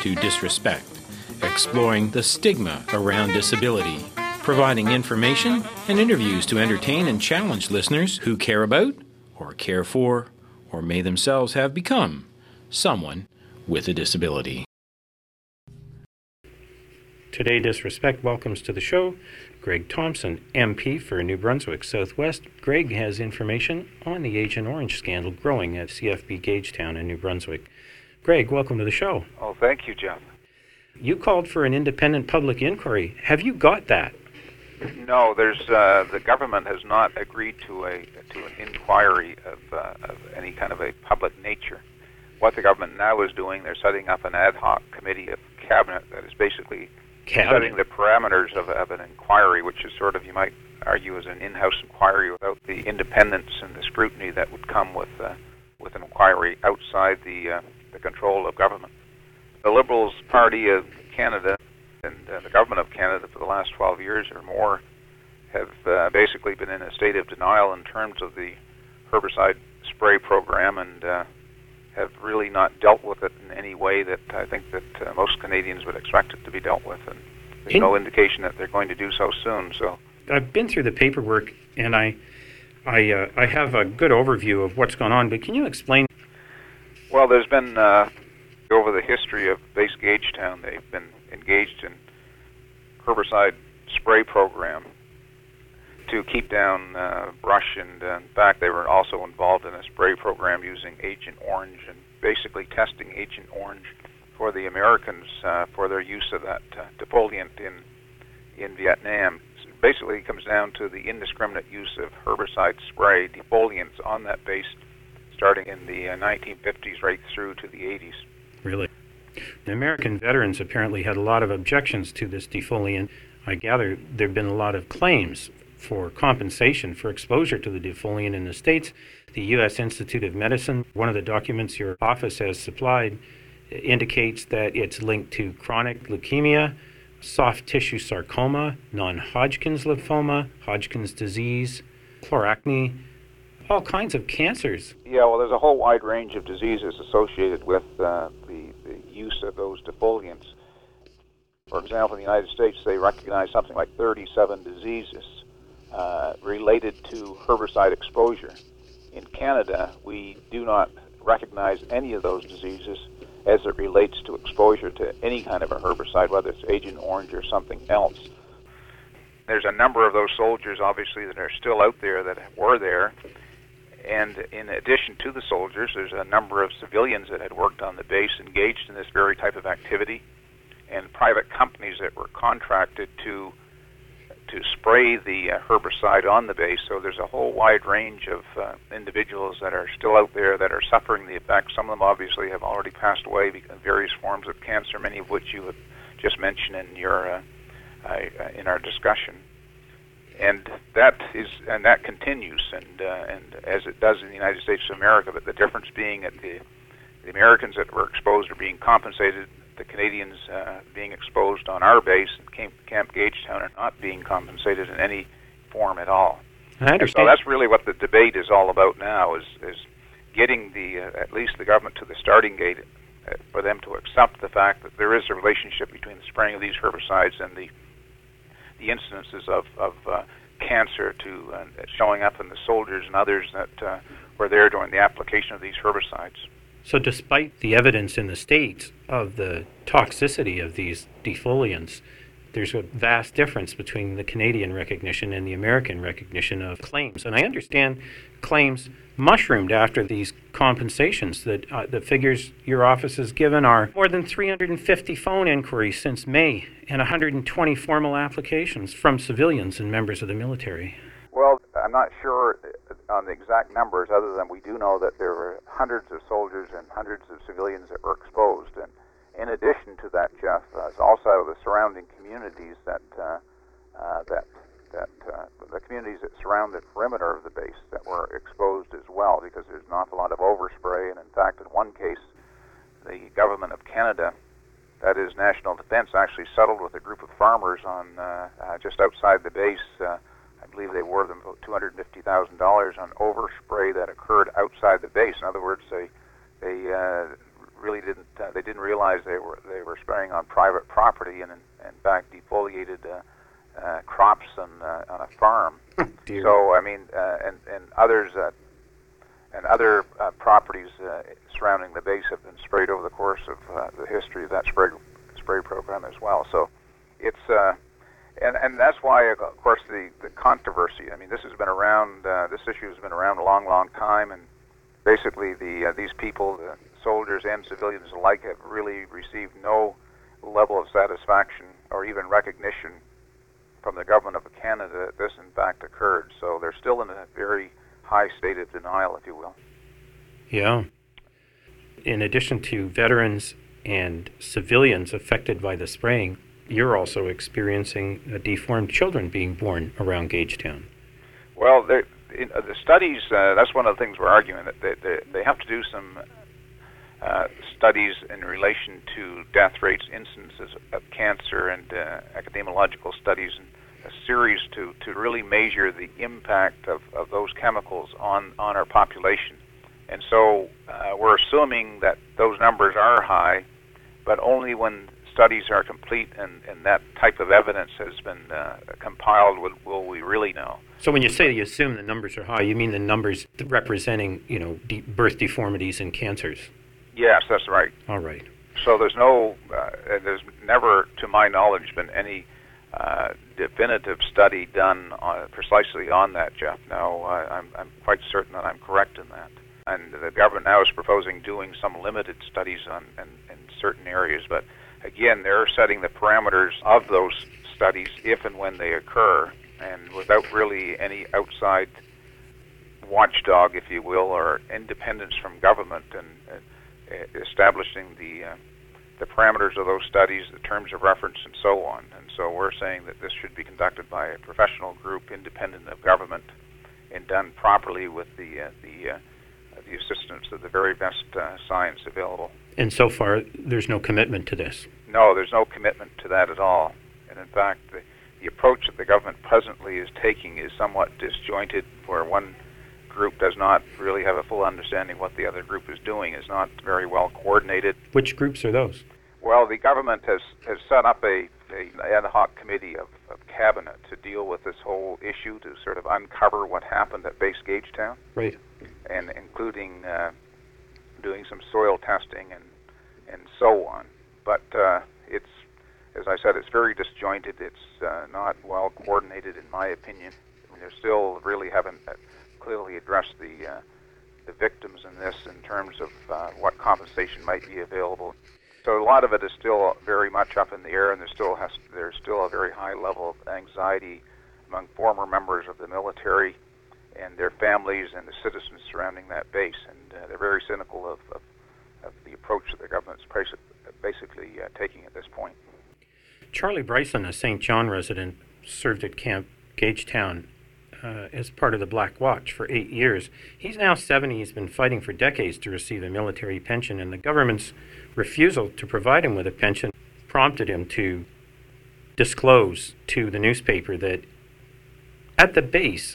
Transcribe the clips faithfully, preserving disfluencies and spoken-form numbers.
to Disrespect, exploring the stigma around disability, providing information and interviews to entertain and challenge listeners who care about, or care for, or may themselves have become someone with a disability. Today, Disrespect welcomes to the show Greg Thompson, M P for New Brunswick Southwest. Greg has information on the Agent Orange scandal growing at C F B Gagetown in New Brunswick. Greg, welcome to the show. Oh, thank you, Jeff. You called for an independent public inquiry. Have you got that? No, there's uh, the government has not agreed to a to an inquiry of, uh, of any kind of a public nature. What the government now is doing, they're setting up an ad hoc committee of cabinet that is basically Cabinet. setting the parameters of, of an inquiry, which is sort of, you might argue, as an in-house inquiry without the independence and the scrutiny that would come with uh, with an inquiry outside the uh, the control of government. The Liberals Party of Canada and uh, the government of Canada for the last twelve years or more have uh, basically been in a state of denial in terms of the herbicide spray program, and uh, have really not dealt with it in any way that I think that uh, most Canadians would expect it to be dealt with, and there's in, no indication that they're going to do so soon. So I've been through the paperwork, and I I uh, I have a good overview of what's going on, but can you explain? Well, there's been uh, over the history of Base Gagetown, they've been engaged in herbicide spray program to keep down uh, brush, and uh, in fact they were also involved in a spray program using Agent Orange and basically testing Agent Orange for the Americans uh, for their use of that uh, defoliant in in Vietnam. It basically comes down to the indiscriminate use of herbicide spray defoliants on that base starting in the uh, nineteen fifties right through to the eighties. Really? The American veterans apparently had a lot of objections to this defoliant. I gather there have been a lot of claims for compensation for exposure to the defoliant in the States. The U S Institute of Medicine, one of the documents your office has supplied, indicates that it's linked to chronic leukemia, soft tissue sarcoma, non-Hodgkin's lymphoma, Hodgkin's disease, chloracne, all kinds of cancers. Yeah, well, there's a whole wide range of diseases associated with uh, the, the use of those defoliants. For example, in the United States, they recognize something like thirty-seven diseases uh, related to herbicide exposure. In Canada, we do not recognize any of those diseases as it relates to exposure to any kind of a herbicide, whether it's Agent Orange or something else. There's a number of those soldiers, obviously, that are still out there that were there. And in addition to the soldiers, there's a number of civilians that had worked on the base engaged in this very type of activity, and private companies that were contracted to to spray the uh, herbicide on the base. So there's a whole wide range of uh, individuals that are still out there that are suffering the effects. Some of them obviously have already passed away because of various forms of cancer, many of which you have just mentioned in your uh, uh, in our discussion. And that is, and that continues, and uh, and as it does in the United States of America. But the difference being that the the Americans that were exposed are being compensated. The Canadians uh, being exposed on our base in Camp, Camp Gagetown are not being compensated in any form at all. I understand. And so that's really what the debate is all about now: is is getting the uh, at least the government to the starting gate uh, for them to accept the fact that there is a relationship between the spraying of these herbicides and the the incidences of, of uh, cancer to uh, showing up in the soldiers and others that uh, were there during the application of these herbicides. So despite the evidence in the States of the toxicity of these defoliants, there's a vast difference between the Canadian recognition and the American recognition of claims. And I understand claims mushroomed after these compensations. That uh, the figures your office has given are more than three hundred fifty phone inquiries since May and one hundred twenty formal applications from civilians and members of the military. Well, I'm not sure on the exact numbers, other than we do know that there were hundreds of soldiers and hundreds of civilians that were exposed. And in addition to that, Jeff, uh, it's also the surrounding communities that uh, uh, that that uh, the communities that surround the perimeter of the base that were exposed as well, because there's an awful lot of overspray. And in fact, in one case, the government of Canada, that is National Defense, actually settled with a group of farmers on uh, uh, just outside the base. Uh, I believe they were them about two hundred fifty thousand dollars on overspray that occurred outside the base. In other words, they they uh, really didn't uh, they didn't realize they were they were spraying on private property and in, in fact defoliated uh, uh, crops on uh, on a farm. Dear. So I mean, uh, and and others uh, and other uh, properties uh, surrounding the base have been sprayed over the course of uh, the history of that spray spray program as well. So it's uh, and and that's why, of course, the the controversy. I mean, this has been around. Uh, this issue has been around a long, long time, and basically the uh, these people, the soldiers and civilians alike, have really received no level of satisfaction or even recognition from the government of Canada that this in fact occurred. So they're still in a very high state of denial, if you will. Yeah. In addition to veterans and civilians affected by the spraying, you're also experiencing uh, deformed children being born around Gagetown. Well, in, uh, the studies, uh, that's one of the things we're arguing, that they, they, they have to do some uh, studies in relation to death rates, instances of cancer, and uh, epidemiological studies, and a series to, to really measure the impact of, of those chemicals on, on our population. And so uh, we're assuming that those numbers are high, but only when studies are complete and, and that type of evidence has been uh, compiled will, will we really know. So when you say you assume the numbers are high, you mean the numbers representing, you know, de- birth deformities and cancers? Yes, that's right. All right. So there's no, uh, there's never, to my knowledge, been any uh, definitive study done on, precisely on that, Jeff. Now, uh, I'm, I'm quite certain that I'm correct in that. And the government now is proposing doing some limited studies on in, in certain areas, but again, they're setting the parameters of those studies if and when they occur, and without really any outside watchdog, if you will, or independence from government, and uh, establishing the uh, the parameters of those studies, the terms of reference, and so on. And so we're saying that this should be conducted by a professional group, independent of government, and done properly with the uh, the uh, the assistance of the very best uh, science available. And so far, there's no commitment to this? No, there's no commitment to that at all. And in fact, the, the approach that the government presently is taking is somewhat disjointed, where one group does not really have a full understanding what the other group is doing, is not very well coordinated. Which groups are those? Well, the government has, has set up a, a ad hoc committee of, of cabinet to deal with this whole issue, to sort of uncover what happened at Base Gagetown. Right. And including uh, doing some soil testing and and so on. But uh, it's, as I said, it's very disjointed. It's uh, not well coordinated, in my opinion. I mean, they still really haven't clearly addressed the uh, the victims in this in terms of uh, what compensation might be available. So a lot of it is still very much up in the air, and there still has there's still a very high level of anxiety among former members of the military and their families and the citizens surrounding that base, and uh, they're very cynical of, of, of the approach that the government's basically uh, taking at this point. Charlie Bryson, a Saint John resident, served at Camp Gagetown uh, as part of the Black Watch for eight years. He's now seventy. He's been fighting for decades to receive a military pension, and the government's refusal to provide him with a pension prompted him to disclose to the newspaper that at the base,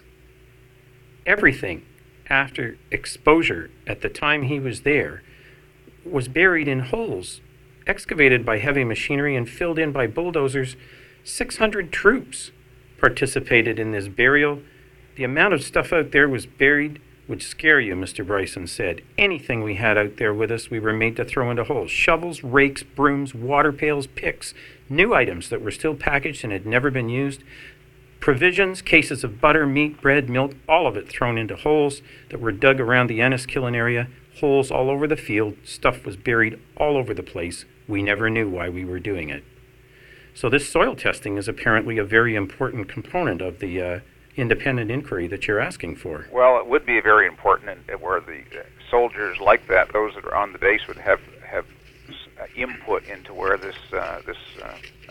everything after exposure at the time he was there was buried in holes, excavated by heavy machinery and filled in by bulldozers. six hundred troops participated in this burial. The amount of stuff out there was buried would scare you, Mister Bryson said. Anything we had out there with us, we were made to throw into holes. Shovels, rakes, brooms, water pails, picks, new items that were still packaged and had never been used. Provisions, cases of butter, meat, bread, milk, all of it thrown into holes that were dug around the Enniskillen area, holes all over the field. Stuff was buried all over the place. We never knew why we were doing it. So this soil testing is apparently a very important component of the uh, independent inquiry that you're asking for. Well, it would be very important, and where the uh, soldiers like that, those that are on the base, would have, have uh, input into where this uh, this uh,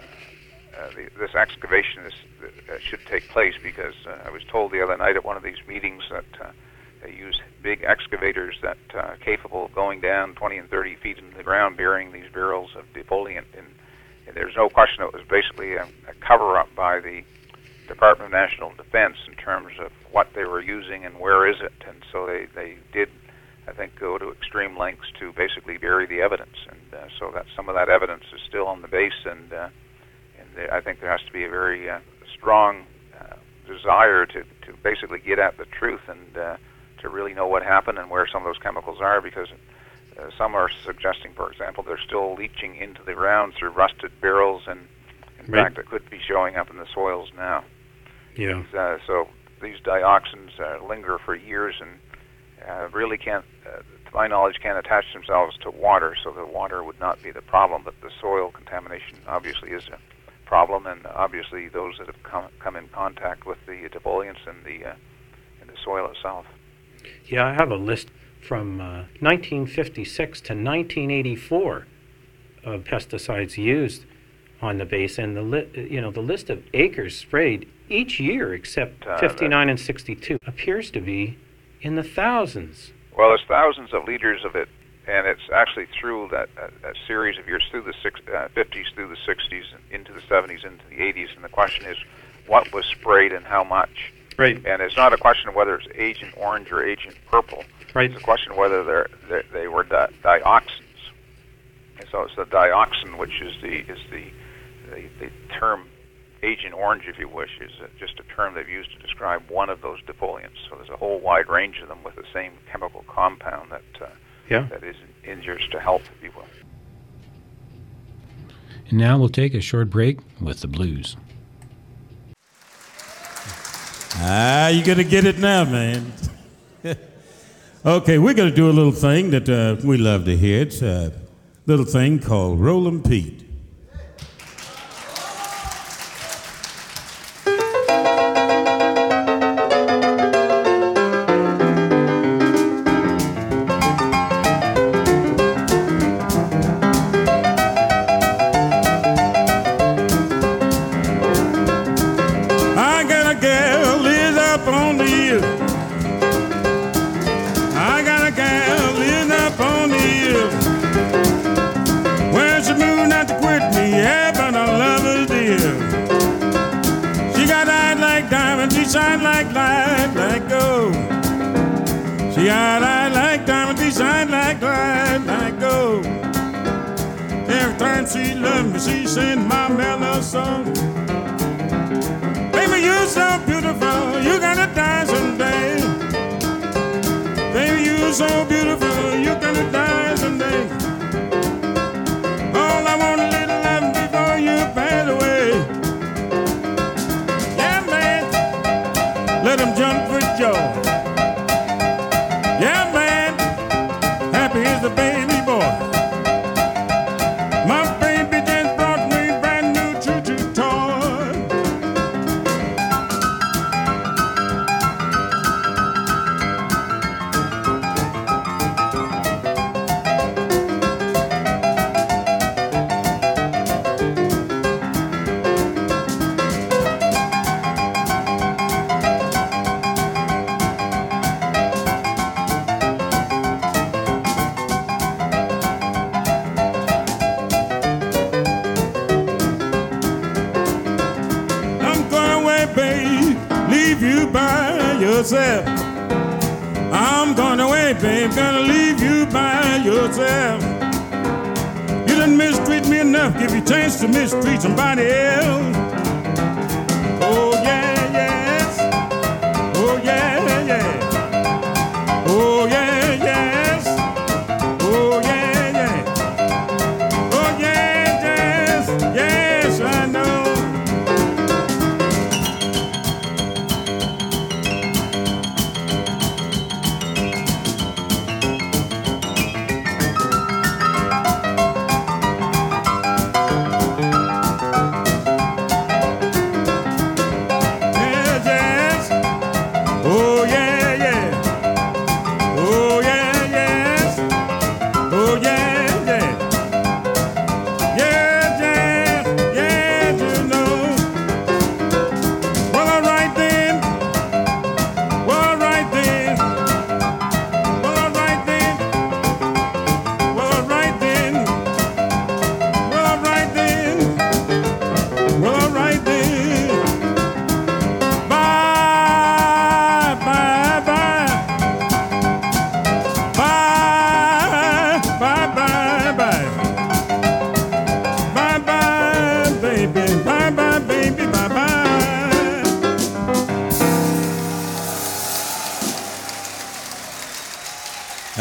Uh, the, this excavation is, uh, should take place, because uh, I was told the other night at one of these meetings that uh, they use big excavators that uh, are capable of going down twenty and thirty feet into the ground, burying these barrels of defoliant. And, and there's no question it was basically a, a cover-up by the Department of National Defense in terms of what they were using and where is it. And so they, they did I think, go to extreme lengths to basically bury the evidence. And uh, so that some of that evidence is still on the base, and uh, and there, I think there has to be a very uh, strong uh, desire to, to basically get at the truth and uh, to really know what happened and where some of those chemicals are, because uh, some are suggesting, for example, they're still leaching into the ground through rusted barrels, and in right. fact, it could be showing up in the soils now. Yeah. Uh, so these dioxins uh, linger for years and uh, really can't, uh, to my knowledge, can't attach themselves to water, so the water would not be the problem, but the soil contamination obviously is a problem, and obviously those that have come, come in contact with the defoliants in the, uh, in the soil itself. Yeah, I have a list from uh, nineteen fifty-six to nineteen eighty-four of pesticides used on the base, and the li- you know the list of acres sprayed each year except uh, fifty-nine and sixty-two appears to be in the thousands. Well, there's thousands of liters of it, and it's actually through that, uh, that series of years, through the six, uh, fifties, through the sixties, into the seventies, into the eighties, and the question is, what was sprayed and how much? Right. And it's not a question of whether it's Agent Orange or Agent Purple. Right. It's a question of whether they're, they they were di- dioxins. And so it's the dioxin, which is the is the the, the term Agent Orange, if you wish, is just a term they've used to describe one of those defoliants. So there's a whole wide range of them with the same chemical compound that uh, yeah. that is injurious to health, if you will. And now we'll take a short break with the blues. Ah, you gotta get it now, man. Okay, we're gonna do a little thing that uh, we love to hear. It's a little thing called Rollin' Pete. Shine like light, like gold. She got eyes like diamonds, she shine like light, like gold. Every time she loves me, she sings my mellow song. Baby, you're so beautiful, you gotta die someday. Baby, you're so beautiful, you gotta die someday. All I want is a little love before you pass away. Let him jump for joy. Yeah, man, happy is the baby boy. My baby just brought me a brand new choo-choo toy. Yourself. I'm going away, babe, gonna leave you by yourself. You done mistreat me enough, give you a chance to mistreat somebody else. Oh yeah, yes. Oh yeah, yeah. Oh yeah, yes. Oh yeah, yeah. Oh yeah, yes. Yes, I know.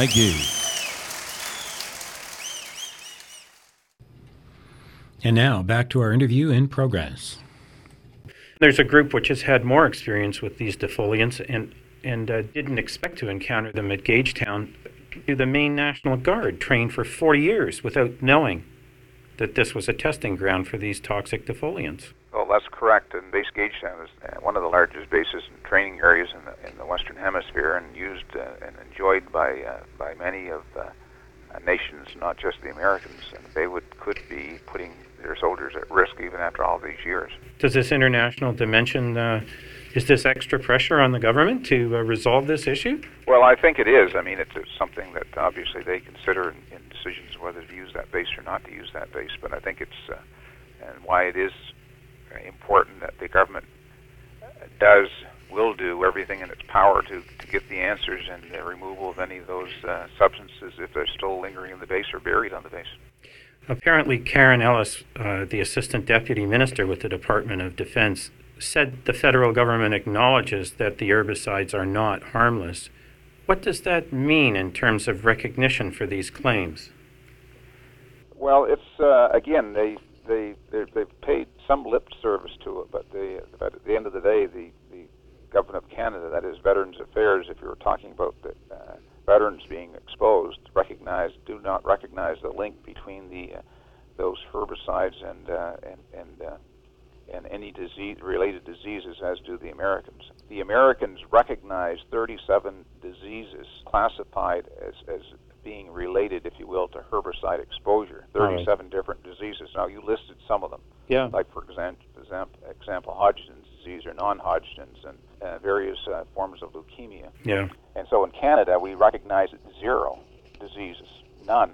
like you. And now, back to our interview in progress. There's a group which has had more experience with these defoliants and, and uh, didn't expect to encounter them at Gagetown. The Maine National Guard trained for forty years without knowing that this was a testing ground for these toxic defoliants. Well, that's correct. And Base Gagetown is uh, one of the largest bases and training areas in the, in the Western Hemisphere, and used uh, and enjoyed by uh, by many of the uh, nations, not just the Americans. And they would could be putting their soldiers at risk even after all these years. Does this international dimension, uh, is this extra pressure on the government to uh, resolve this issue? Well, I think it is. I mean, it's, it's something that obviously they consider in, in decisions whether to use that base or not to use that base. But I think it's, uh, and why it is important that the government does, will do everything in its power to, to get the answers and the removal of any of those uh, substances if they're still lingering in the base or buried on the base. Apparently, Karen Ellis, uh, the Assistant Deputy Minister with the Department of Defense, said the federal government acknowledges that the herbicides are not harmless. What does that mean in terms of recognition for these claims? Well, it's, uh, again, they, they, they've paid some lip service to it, but, they, but at the end of the day, the, the Government of Canada, that is Veterans Affairs, if you were talking about the uh, veterans being exposed, recognize, do not recognize the link between the uh, those herbicides and uh, and and, uh, and any disease related diseases, as do the Americans. The Americans recognize thirty-seven diseases classified as as being related, if you will, to herbicide exposure. thirty-seven right. different diseases. Now, you listed some of them. Yeah. Like, for example, example Hodgkin's disease or non-Hodgkin's, and uh, various uh, forms of leukemia. Yeah. And so in Canada, we recognize zero diseases, none.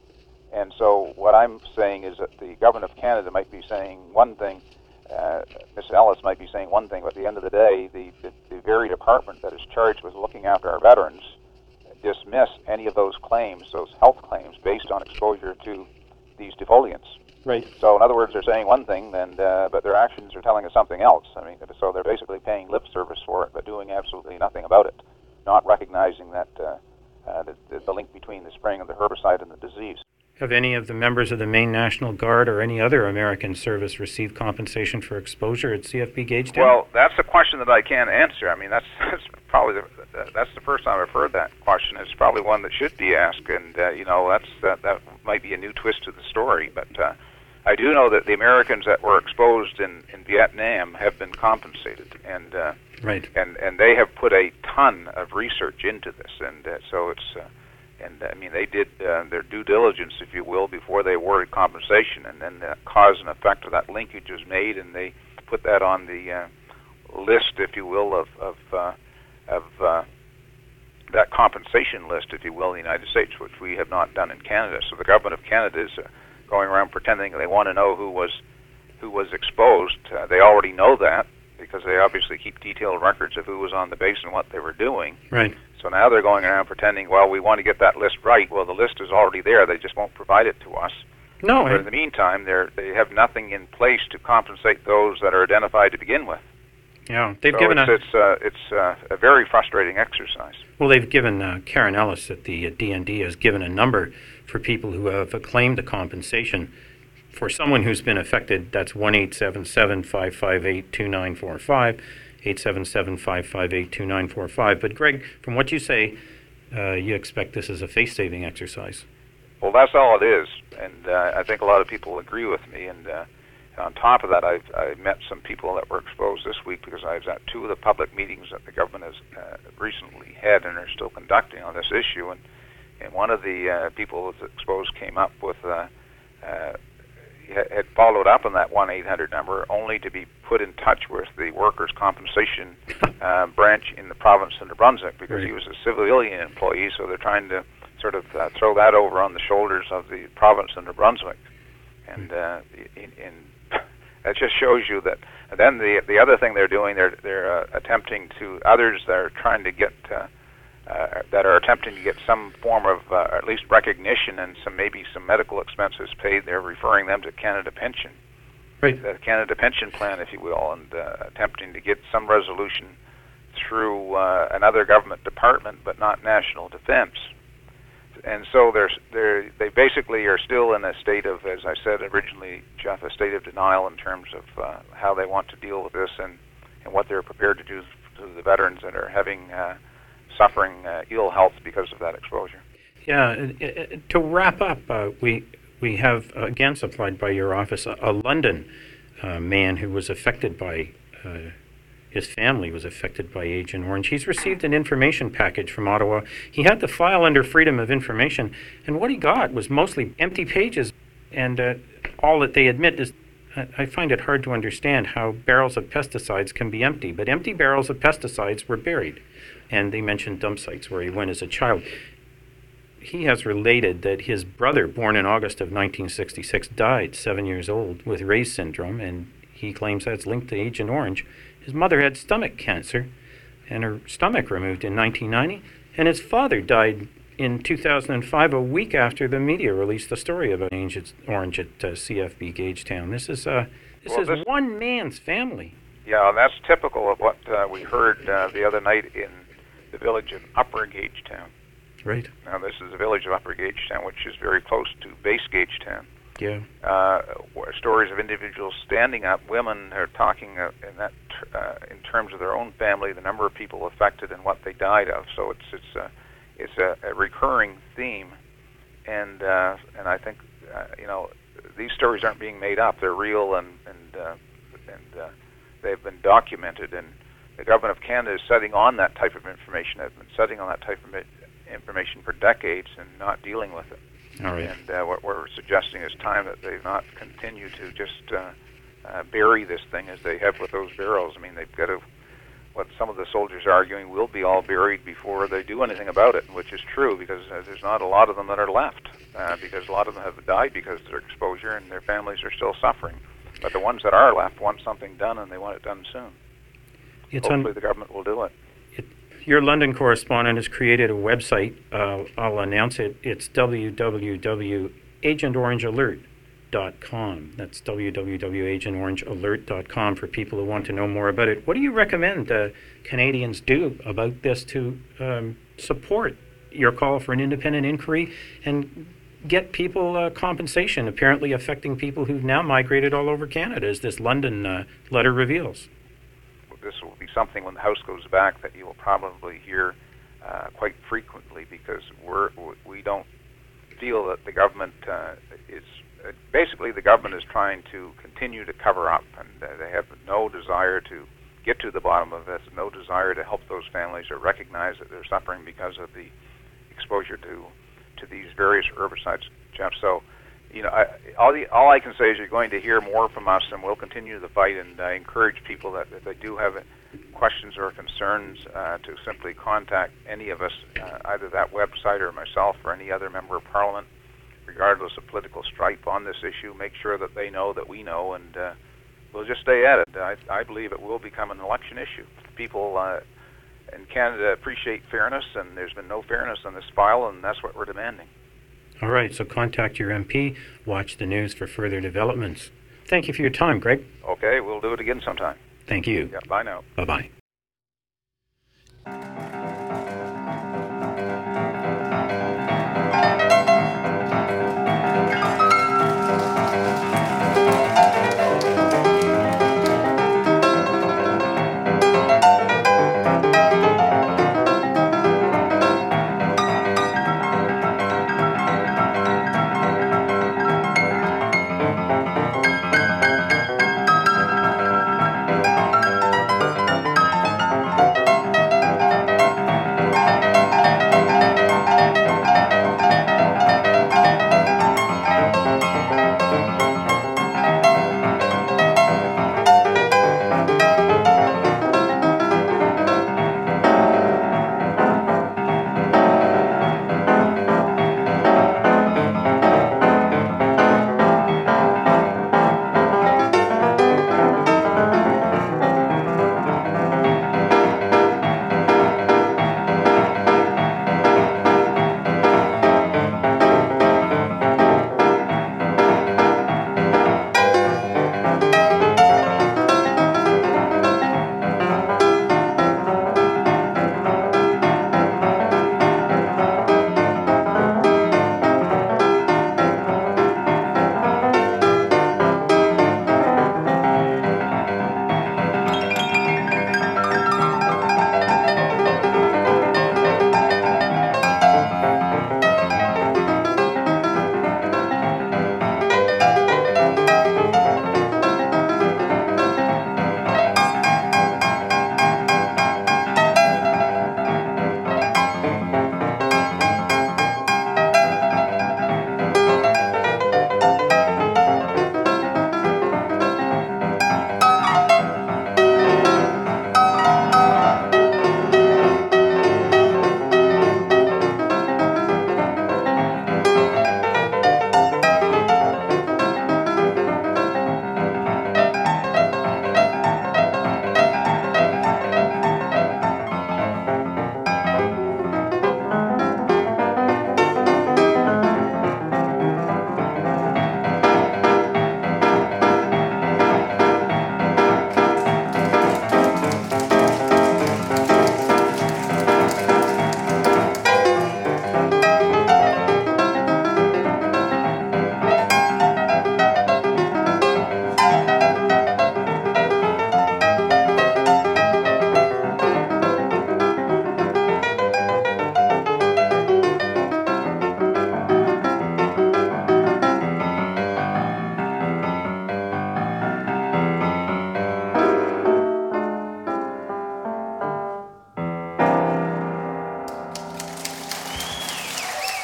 And so what I'm saying is that the Government of Canada might be saying one thing, uh, Miz Ellis might be saying one thing, but at the end of the day, the, the, the very department that is charged with looking after our veterans dismiss any of those claims, those health claims, based on exposure to these defoliants. Right. So in other words, they're saying one thing, and uh, but their actions are telling us something else. I mean, so they're basically paying lip service for it, but doing absolutely nothing about it, not recognizing that uh, uh, the, the link between the spraying of the herbicide and the disease. Have any of the members of the Maine National Guard or any other American service received compensation for exposure at C F B Gagetown? Well, that's a question that I can't answer. I mean, that's, that's probably the, that's the first time I've heard that question. It's probably one that should be asked, and uh, you know, that's that, that might be a new twist to the story. But uh, I do know that the Americans that were exposed in, in Vietnam have been compensated, and uh, right, and and they have put a ton of research into this, and uh, so it's. Uh, And, I mean, they did uh, their due diligence, if you will, before they awarded compensation, and then the cause and effect of that linkage was made, and they put that on the uh, list, if you will, of, of, uh, of uh, that compensation list, if you will, in the United States, which we have not done in Canada. So the Government of Canada is uh, going around pretending they want to know who was, who was exposed. Uh, they already know that, because they obviously keep detailed records of who was on the base and what they were doing. Right. So now they're going around pretending, well, we want to get that list right. Well, the list is already there. They just won't provide it to us. No. But in the meantime, they're, they have nothing in place to compensate those that are identified to begin with. Yeah, they've so given it's, a... It's, uh, it's uh, a very frustrating exercise. Well, they've given, uh, Karen Ellis at the uh, D N D has given a number for people who have claimed the compensation. For someone who's been affected, that's one eight seven seven, five five eight, two nine four five, eight seven seven, five five eight, two nine four five. But Greg, from what you say, uh, you expect this is a face-saving exercise. Well, that's all it is, and uh, I think a lot of people agree with me. And, uh, and on top of that, I've, I met some people that were exposed this week because I was at two of the public meetings that the government has uh, recently had and are still conducting on this issue. And, and one of the uh, people who was exposed came up with... Uh, uh, had followed up on that one eight hundred number only to be put in touch with the workers' compensation uh, branch in the province of New Brunswick, because right. he was a civilian employee, so they're trying to sort of uh, throw that over on the shoulders of the province of New Brunswick. And uh, in, in, that just shows you that. And then the the other thing they're doing, they're, they're uh, attempting to, others that are trying to get... Uh, Uh, that are attempting to get some form of uh, at least recognition and some maybe some medical expenses paid. They're referring them to Canada Pension, right? The Canada Pension Plan, if you will, and uh, attempting to get some resolution through uh, another government department, but not National Defense. and so they're, they're, they basically are still in a state of, as I said originally, Jeff, a state of denial in terms of uh, how they want to deal with this and, and what they're prepared to do to the veterans that are having uh, suffering uh, ill health because of that exposure. Yeah, uh, uh, to wrap up, uh, we we have, uh, again supplied by your office, a, a London uh, man who was affected by, uh, his family was affected by Agent Orange. He's received an information package from Ottawa. He had the file under Freedom of Information, and what he got was mostly empty pages, and uh, all that they admit is, I, I find it hard to understand how barrels of pesticides can be empty, but empty barrels of pesticides were buried, and they mentioned dump sites where he went as a child. He has related that his brother, born in August of nineteen sixty-six, died seven years old with Ray's syndrome, and he claims that's linked to Agent Orange. His mother had stomach cancer and her stomach removed in nineteen ninety, and his father died in two thousand five, a week after the media released the story about Agent Orange at uh, C F B Gagetown. This is, uh, this well, is this, one man's family. Yeah, that's typical of what uh, we heard uh, the other night in the village of Upper Gagetown. Right. Now, this is the village of Upper Gagetown, which is very close to Base Gagetown. Yeah. Uh, stories of individuals standing up. Women are talking uh, in that uh, in terms of their own family, the number of people affected and what they died of. So it's it's a it's a, a recurring theme, and uh, and I think uh, you know these stories aren't being made up. They're real, and and uh, and uh, they've been documented. And the government of Canada is setting on that type of information. Has been setting on that type of information for decades and not dealing with it. All right. And uh, what we're suggesting is time that they not continue to just uh, uh, bury this thing as they have with those barrels. I mean, they've got to, what some of the soldiers are arguing, will be all buried before they do anything about it, which is true because uh, there's not a lot of them that are left uh, because a lot of them have died because of their exposure and their families are still suffering. But the ones that are left want something done and they want it done soon. It's Hopefully un- the government will do it. Your London correspondent has created a website. Uh, I'll announce it. It's w w w dot agent orange alert dot com. That's w w w dot agent orange alert dot com for people who want to know more about it. What do you recommend uh, Canadians do about this to um, support your call for an independent inquiry and get people uh, compensation apparently affecting people who've now migrated all over Canada, as this London uh, letter reveals? This will be something when the House goes back that you will probably hear uh, quite frequently because we're, we don't feel that the government uh, is, uh, basically the government is trying to continue to cover up, and uh, they have no desire to get to the bottom of this, no desire to help those families or recognize that they're suffering because of the exposure to to these various herbicides, Jeff. So, you know, I, all, the, all I can say is you're going to hear more from us, and we'll continue the fight. And I encourage people that if they do have questions or concerns, uh, to simply contact any of us, uh, either that website or myself or any other member of Parliament, regardless of political stripe on this issue. Make sure that they know that we know, and uh, we'll just stay at it. I, I believe it will become an election issue. People uh, in Canada appreciate fairness, and there's been no fairness on this file, and that's what we're demanding. All right, so contact your M P, watch the news for further developments. Thank you for your time, Greg. Okay, we'll do it again sometime. Thank you. Yeah, bye now. Bye-bye.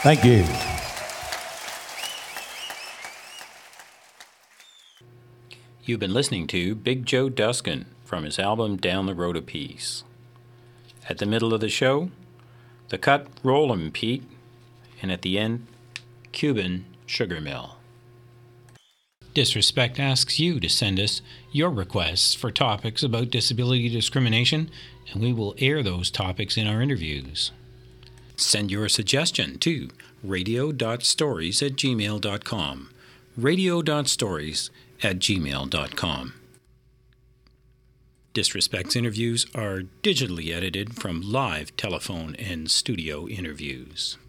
Thank you. You've been listening to Big Joe Duskin from his album Down the Road a Piece. At the middle of the show, the cut Rollin' Pete, and at the end, Cuban Sugar Mill. Disrespect asks you to send us your requests for topics about disability discrimination, and we will air those topics in our interviews. Send your suggestion to radio dot stories at gmail dot com. radio dot stories at gmail dot com. Disrespect's interviews are digitally edited from live telephone and studio interviews.